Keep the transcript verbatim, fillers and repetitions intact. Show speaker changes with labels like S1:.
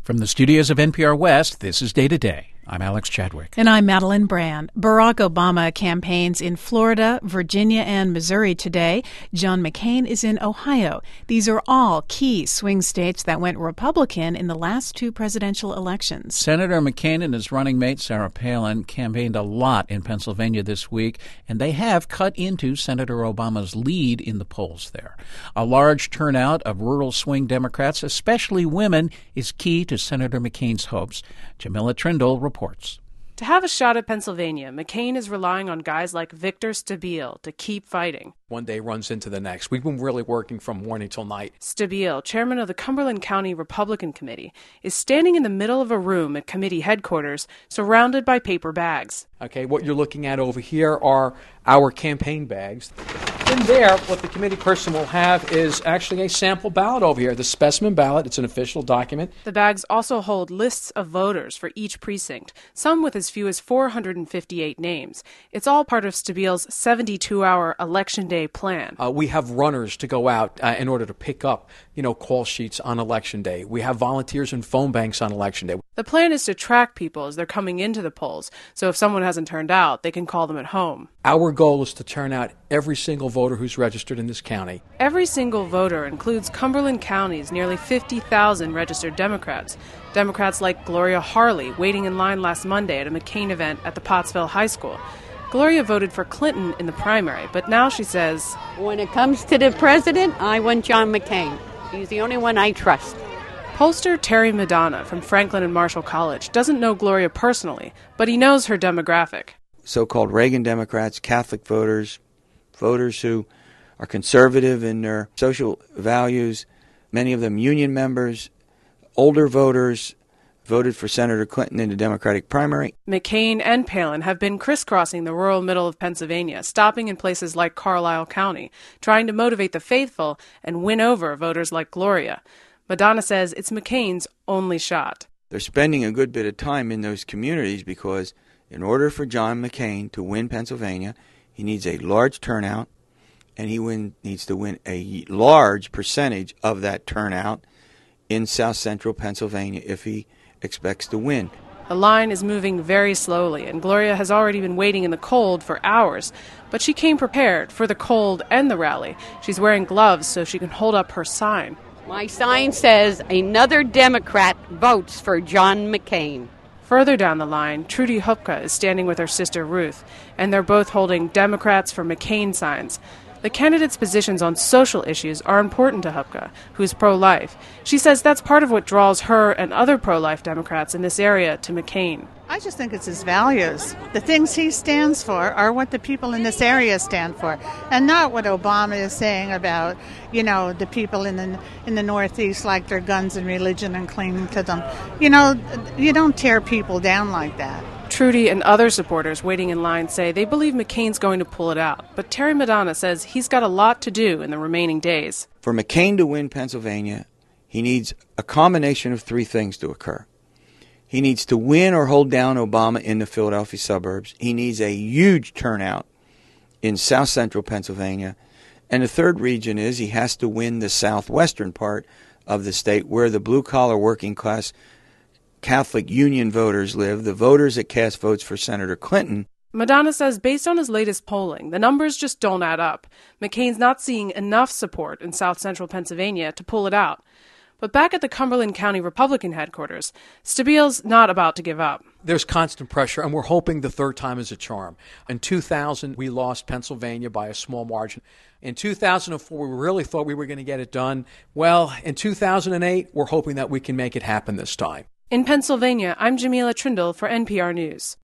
S1: From the studios of N P R West, this is Day to Day. I'm Alex Chadwick.
S2: And I'm Madeline Brand. Barack Obama campaigns in Florida, Virginia, and Missouri today. John McCain is in Ohio. These are all key swing states that went Republican in the last two presidential elections.
S1: Senator McCain and his running mate, Sarah Palin, campaigned a lot in Pennsylvania this week, and they have cut into Senator Obama's lead in the polls there. A large turnout of rural swing Democrats, especially women, is key to Senator McCain's hopes. Jamila Trindle reports.
S3: To have a shot at Pennsylvania, McCain is relying on guys like Victor Stabile to keep fighting.
S4: One day runs into the next. We've been really working from morning till night.
S3: Stabile, chairman of the Cumberland County Republican Committee, is standing in the middle of a room at committee headquarters, surrounded by paper bags.
S4: Okay, what you're looking at over here are our campaign bags. In there, what the committee person will have is actually a sample ballot over here, the specimen ballot. It's an official document.
S3: The bags also hold lists of voters for each precinct, some with as few as four hundred fifty-eight names. It's all part of Stabile's seventy-two hour Election Day plan.
S4: Uh, we have runners to go out uh, in order to pick up, you know, call sheets on Election Day. We have volunteers and phone banks on Election Day.
S3: The plan is to track people as they're coming into the polls, so if someone hasn't turned out, they can call them at home.
S4: Our goal is to turn out every single voter who's registered in this county.
S3: Every single voter includes Cumberland County's nearly fifty thousand registered Democrats. Democrats like Gloria Harley, waiting in line last Monday at a McCain event at the Pottsville High School. Gloria voted for Clinton in the primary, but now she says,
S5: when it comes to the president, I want John McCain. He's the only one I trust.
S3: Pollster Terry Madonna from Franklin and Marshall College doesn't know Gloria personally, but he knows her demographic.
S6: So-called Reagan Democrats, Catholic voters, voters who are conservative in their social values, many of them union members, older voters, voted for Senator Clinton in the Democratic primary.
S3: McCain and Palin have been crisscrossing the rural middle of Pennsylvania, stopping in places like Carlisle County, trying to motivate the faithful and win over voters like Gloria. Madonna says it's McCain's only shot.
S6: They're spending a good bit of time in those communities because in order for John McCain to win Pennsylvania, he needs a large turnout, and he win, needs to win a large percentage of that turnout in south central Pennsylvania if he expects to win.
S3: The line is moving very slowly, and Gloria has already been waiting in the cold for hours. But she came prepared for the cold and the rally. She's wearing gloves so she can hold up her sign.
S5: My sign says, another Democrat votes for John McCain.
S3: Further down the line, Trudy Hupka is standing with her sister Ruth, and they're both holding Democrats for McCain signs. The candidates' positions on social issues are important to Hupka, who's pro-life. She says that's part of what draws her and other pro-life Democrats in this area to McCain.
S7: I just think it's his values. The things he stands for are what the people in this area stand for, and not what Obama is saying about, you know, the people in the in the Northeast like their guns and religion and clinging to them. You know, you don't tear people down like that.
S3: Trudy and other supporters waiting in line say they believe McCain's going to pull it out, but Terry Madonna says he's got a lot to do in the remaining days.
S6: For McCain to win Pennsylvania, he needs a combination of three things to occur. He needs to win or hold down Obama in the Philadelphia suburbs. He needs a huge turnout in south central Pennsylvania. And the third region is he has to win the southwestern part of the state where the blue-collar working class Catholic Union voters live, the voters that cast votes for Senator Clinton.
S3: Madonna says based on his latest polling, the numbers just don't add up. McCain's not seeing enough support in south central Pennsylvania to pull it out. But back at the Cumberland County Republican headquarters, Stabile's not about to give up.
S4: There's constant pressure, and we're hoping the third time is a charm. In two thousand, we lost Pennsylvania by a small margin. In two thousand four, we really thought we were going to get it done. Well, in two thousand eight, we're hoping that we can make it happen this time.
S3: In Pennsylvania, I'm Jamila Trindle for N P R News.